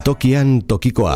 Tokian tokikoa.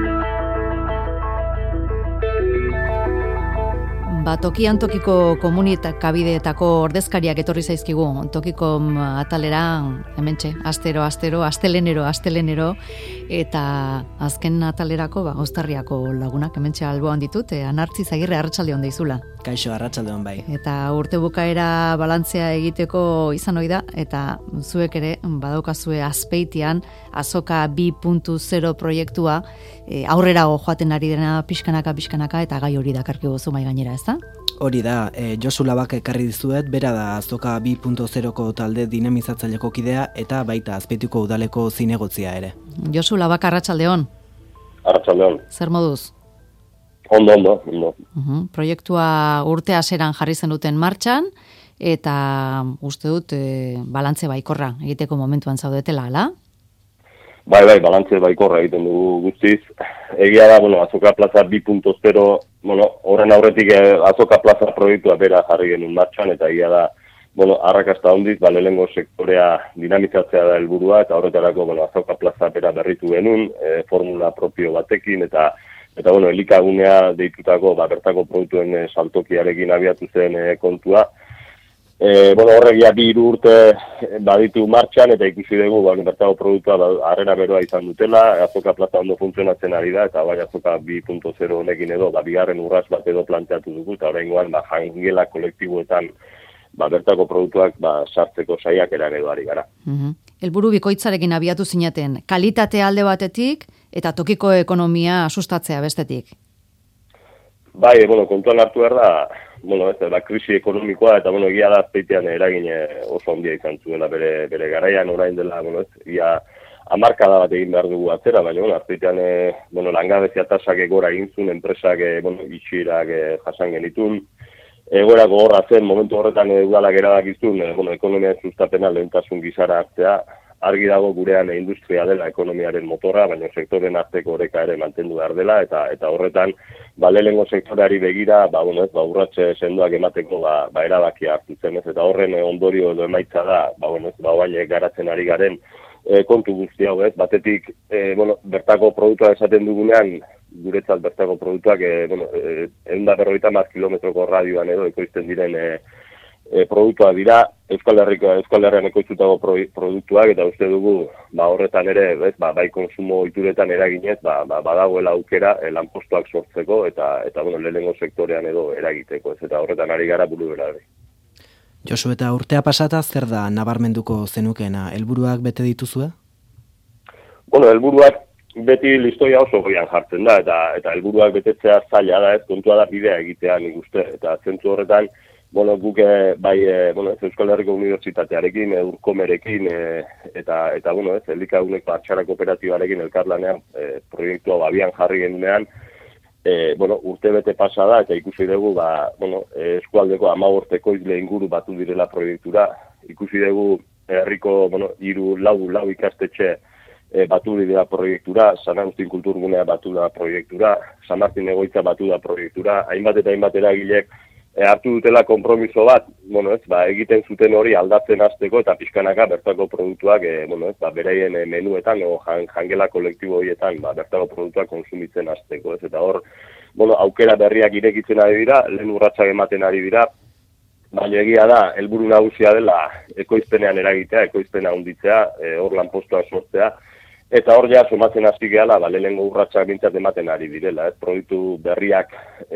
Tokian tokiko komunikabideetako ordezkariak etorri zaizkigu tokiko atalera, hementxe, astero, astelenero, eta azken atalerako, Uztarriako lagunak hementxe alboan ditut, Anartzi Zagirre, arratsaldeon deizula. Kaixo, arratsaldeon bai. Eta urte bukaera balantzea egiteko izan ohi da, eta zuek ere badaukazue Azpeitian Azoka 2.0 proiektua aurrerago joaten ari dena pixkanaka eta gai hori dakarkigu zu mai gainera, ezta? Hori da, Josu Labak ekarri dizuet, bera da Azoka 2.0ko talde dinamizatzaileko kidea eta baita Azpeitiko udaleko zinegotzia ere. Josu Labak, arratsaldeon. Arratsaldeon. Zer moduz? Ondo. Proiektua urte hasieran jarri zenuten martxan, eta uste dut balantze baikorra egiteko momentuan zaudetela, ala? Bai, balantze baikorra egiten dugu guztiz. Egia da, Azoka Plaza 2.0, horren aurretik Azoka Plaza proiektua bera jarri genuen martxan, eta egia da, arrakasta hondiz, lehenengo sektorea dinamizatzea da helburua, eta horretarako, Azoka Plaza bera berritu genuen, formula propio batekin, eta elikagunea deitutako, bertako produktuen saltokiarekin abiatu zen kontua. Horregia 2 urte baditu martxan, eta ikusi dugu, bertako produktua harrera beroa izan dutela, Azoka Plaza ondo funtzionatzen ari da, eta bai Azoka 2.0 honekin edo, bigarren urrats bat edo planteatu dugu, eta oraingoan, jangela kolektiboetan, bertako produktuak sartzeko saiakeran edo ari gara. Helburu bikoitzarekin abiatu zinaten, kalitate alde batetik eta tokiko ekonomia sustatzea bestetik. Bai, kontuan hartu behar da, krisi ekonomikoa eta egia da Azpeitian eragin oso handia izan zuela bere garaian, orain dela, ia hamarkada bat egin behar dugu atzera, baina Azpeitian langabezia tasak gora egin zuen, enpresak itxirak jasan genitun. Egoera gogorra zen, momentu horretan udalak erabakizun, ekonomiaren sustapena lehentasun gizara hartzea, argi dago gurean industria dela ekonomiaren motorra, baina sektoren arteko oreka ere mantendu behar dela, eta horretan, lehenengo sektoreari begira, urratxe sendoak emateko erabakia hartu zen, eta horren ondorio edo emaitza da, baina garatzen ari garen kontu guzti hau, batetik, bertako produktua esaten dugunean, guretzat bertako produktuak 150 kilometroko radioan edo ekoizten diren produktuak dira, Euskal Herrian ekoiztutako produktuak, eta uste dugu horretan ere, bai konsumo ohituretan eraginez, badagoela aukera lanpostuak sortzeko, eta lehenengo sektorean edo eragiteko, eta horretan ari gara buru bera. Josu, eta urtea pasata zer da nabarmenduko zenukena, helburuak bete dituzue? Helburuak beti listoia oso goian jartzen da, eta helburuak betetzea zaila da, kontua da bidea egitea nik uste, eta zentzu horretan, guk bai Euskal Herriko Unibertsitatearekin, Urkomerekin, eta elikagunek Partxara Kooperatibarekin elkarlanean proiektua abian jarri genunean, urte bete pasa da, eta ikusi dugu, eskualdeko 15 ekoizle inguru batu direla proiektura, ikusi dugu herriko, 3-4 ikastetxe batu dira proiektura, San Agustin Kulturgunea batu da proiektura, San Martin Egoitza batu da proiektura, hainbat eragilek hartu dutela konpromiso bat, egiten zuten hori aldatzen hasteko eta pixkanaka bertako produktuak, beraien menuetan o jangela kolektibo horietan, bertako produktuak konsumitzen hasteko, eta hor, aukera berriak irekitzen ari dira, lehen urratsak ematen ari dira, baina egia da, helburu nagusia dela ekoizpenean eragitea, ekoizpena handitzea, hor lanpostuak sortzea, eta hor ja somatzen hasi gehala, lehenengo urratsak bintzat ematen ari direla, produktu berriak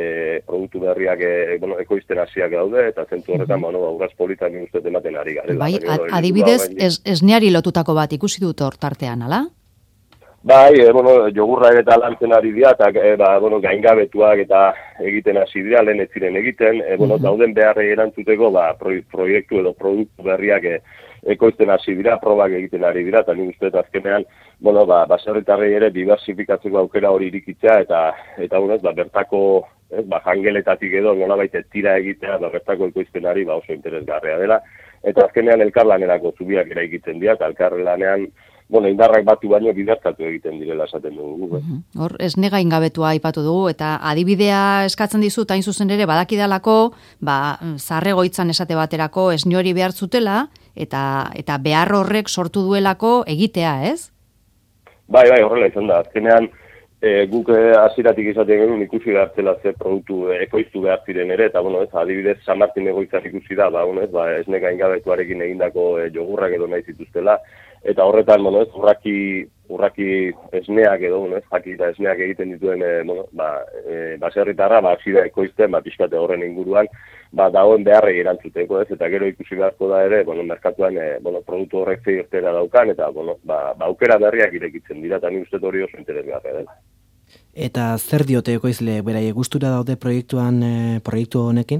ekoizten hasiak daude, eta zentzu horretan, urratz politan nik uste ematen ari garela. Bai, adibidez, esneari lotutako bat ikusi dut hor tartean, ala? Bai, jogurra eta lantzen ari dira, eta gaingabetuak eta egiten hasi dira, lehen ez ziren egiten, dauden beharrei erantzuteko proiektu edo produktu berriak ekoizten hasi dira, probak egiten ari dira, eta nik uste azkenean, baserritarrei ere diversifikatzeko aukera hori irikitzea, eta bertako jangeletatik edo nolabait tira egitea, bertako ekoizpenari oso interesgarria dela, eta azkenean elkarlanerako zubiak ere egiten dira, eta elkarlanean indarrak batu baino biderkatu egiten direla esaten dugu. Hor, esnega ingabetua aipatu dugu, eta adibidea eskatzen dizut, hain zuzen ere, badakidalako, Zarregoitzan esate baterako esne behar zutela, eta behar horrek sortu duelako egitea, ez? Bai, horrela izan da. Azkenean, guk hasieratik izaten genuen ikusi behar zela ze produktu ekoiztu behar ziren ere, eta, adibidez, San Martin egoitzak ikusi da, esne gaingabetuarekin egindako jogurrak edo nahi zituztela, eta horretan, urraki esneak edo, jaki eta esneak egiten dituen, baserritarra, hasi da ekoizten, pixkate horren inguruan, dagoen beharrei erantzuteko, eta gero ikusi beharko da ere, merkatuan, produktu horrek ze irtera daukan, eta, aukera berriak irekitzen dira, eta ni uste hori oso interesgarria dela. Eta zer diote ekoizle, beraiek gustura daude proiektu honekin?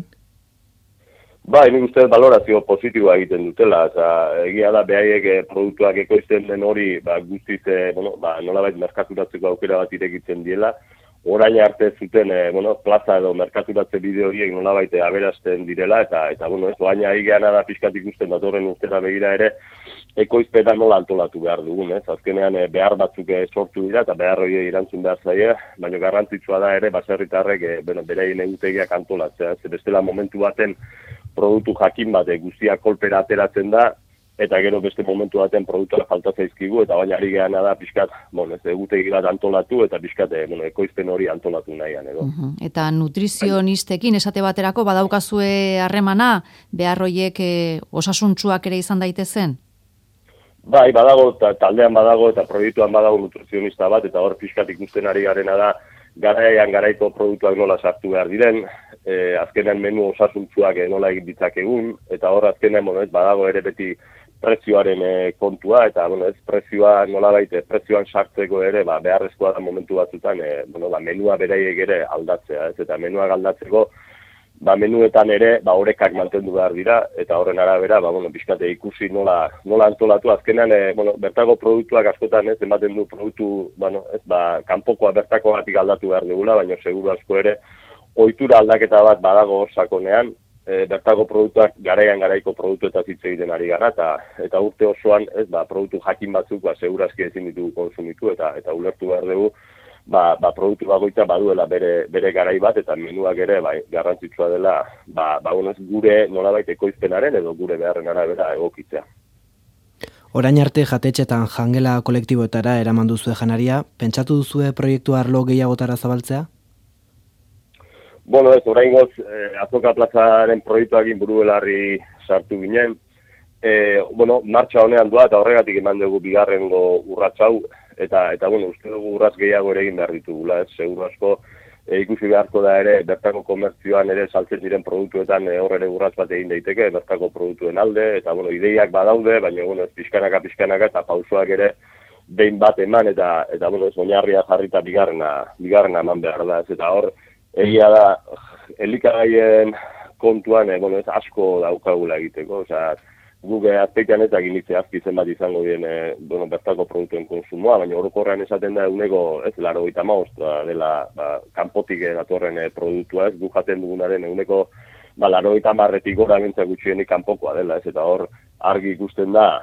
Bai, nik uste balorazio positiboa egiten dutela, eta egia da behaiek produktuak ekoizten den hori, guztiz, nolabait merkaturatzeko aukera bat irekitzen diela, orain arte zuten, plaza edo merkaturatze bide horiek nolabait aberasten direla, eta baina egiana da pixkat ikusten datorren urtera begira ere, ekoizpena nola antolatu behar dugun, azkenean behar batzuk sortu dira, eta behar horiek erantzun behar zaie, baina garrantzitsua da ere, baserritarrek, beraien egutegiak antolatzea, bestela momentu baten produktu jakin bat guztiak kolpera ateratzen da, eta gero beste momentu baten produktuak falta zaizkigu, eta baina ari geana da pixkat, egutegi bat antolatu, eta pixkat, ekoizpen hori antolatu nahian, edo. Eta nutrizionistekin esate baterako badaukazue harremana, behar horiek osasuntsuak ere izan daitezen? Bai, badago, taldean badago, eta proiektuan badago nutrizionista bat, eta hor pixkat ikusten ari garena da, garaian garaiko produktuak nola sartu behar diren, azkenean menu osasuntzuak nola egin ditzakegun, eta hor azkenean badago ere beti prezioaren kontua, eta prezioa nolabait prezioan sartzeko ere beharrezkoa da momentu batzutan menua beraiek ere aldatzea, eta menuak aldatzeko menuetan ere orekak mantendu behar dira, eta horren arabera pixkate ikusi nola antolatu, azkenean bertako produktuak askotan ematen du produktu kanpokoa bertakoagatik aldatu behar dugula, baina seguru asko ere ohitura aldaketa bat badago hor sakonean, bertako produktuak garaiko produktuetaz hitz egiten ari gara, eta urte osoan produktu jakin batzuk segurazki ezin ditugu konsumitu, eta ulertu behar dugu produktu bagoitza baduela bere garai bat, eta menuak ere garrantzitsua dela gure nolabait ekoizpenaren edo gure beharren arabera egokitzea. Orain arte jatetxetan jangela kolektiboetara eraman duzue janaria, pentsatu duzue proiektu arlo gehiagotara zabaltzea? Oraingoz Azoka plazaren proiektuakin burubelarri sartu ginen. Martxa honean doa eta horregatik eman dugu bigarrengo urrats hau, eta uste dugu urrats gehiago ere egin behar ditugula, seguru asko ikusi beharko da ere bertako komertzioan ere saltzen diren produktuetan hor ere urrats bat egin daiteke, bertako produktuen alde, eta ideiak badaude, baina pixkanaka eta pausoak ere behin bat eman, eta oinarria jarrita bigarrena eman behar da, eta hor egia da, elikagaien kontuan, asko daukagula egiteko, guk azpeitan ez egin azki zenbat izango dien bertako produktuen konsumoa, baina orokorrean esaten da eguneko 85 dela kanpotik datorren produktua, guk jaten dugunaren eguneko 90-etik gora bentzak gutxienik kanpokoa dela, eta hor argi ikusten da,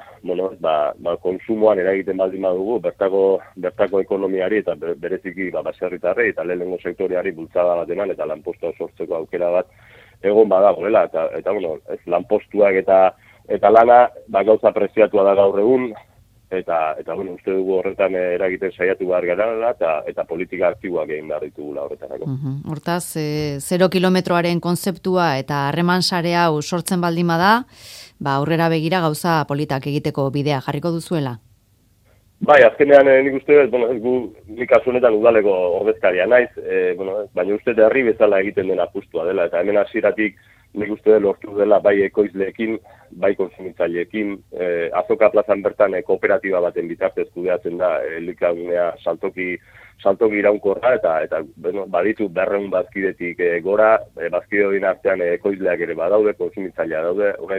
konsumoan eragiten baldin badugu, bertako ekonomiari eta bereziki baserritarrei eta lehenengo sektoreari bultzada bat eman eta lanpostua sortzeko aukera bat egon badagoela, eta lanpostuak eta lana gauza preziatua da gaur egun, eta uste dugu horretan eragiten saiatu behar gara, eta politika aktiboak egin behar ditugula horretarako. Hortaz, 0 kilometroaren konzeptua eta harreman sare hau sortzen baldin bada, aurrera begira gauza politak egiteko bidea jarriko duzuela? Bai, azkenean nik uste, nik kasu honetan udaleko ordezkaria naiz, baina uste herri bezala egiten den apustua dela, eta hemen hasieratik nik uste lortu dela bai ekoizleekin, bai konsumitzaileekin, Azoka plazan bertan kooperatiba baten bitartez kudeatzen da, elikagunea saltoki iraunkorra, eta baditu 200 bazkidetik gora, bazkide horien artean ekoizleak ere badaude, konsumitzailea daude, orain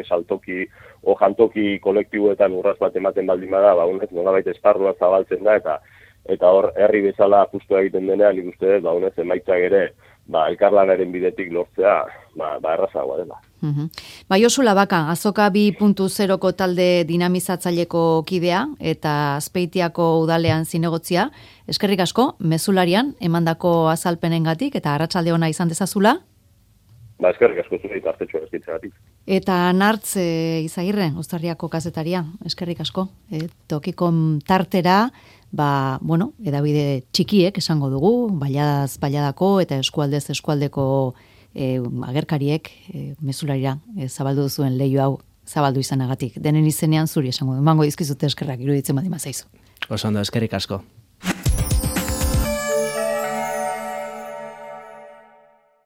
jantoki kolektiboetan urraz bat ematen baldin bada, nolabait esparrua zabaltzen da, eta hor herri bezala apustua egiten denean, nik uste dut, emaitzak ere, elkarlanaren bidetik lortzea, errazagoa dela. Josu Labaka, Azoka 2.0ko talde dinamizatzaileko kidea eta Azpeitiako udalean zinegotzia. Eskerrik asko, mezularian, emandako azalpenengatik eta arratsalde ona izan dezazula. Eskerrik asko zure itartetxo ezkitzagatik. Eta Nartz Izagirre, Uztarriako kazetaria, eskerrik asko. Tokiko tartera, bueno, edabide txikiek esango dugu, bailadako eta eskualdeko agerkariek mezularira zabaldu zuen leiho hau zabaldu izanagatik. Denen izenean zuri esango du. Emango dizkizute eskerrak iruditzen badima zaizu. Oso ondo, eskerrik asko.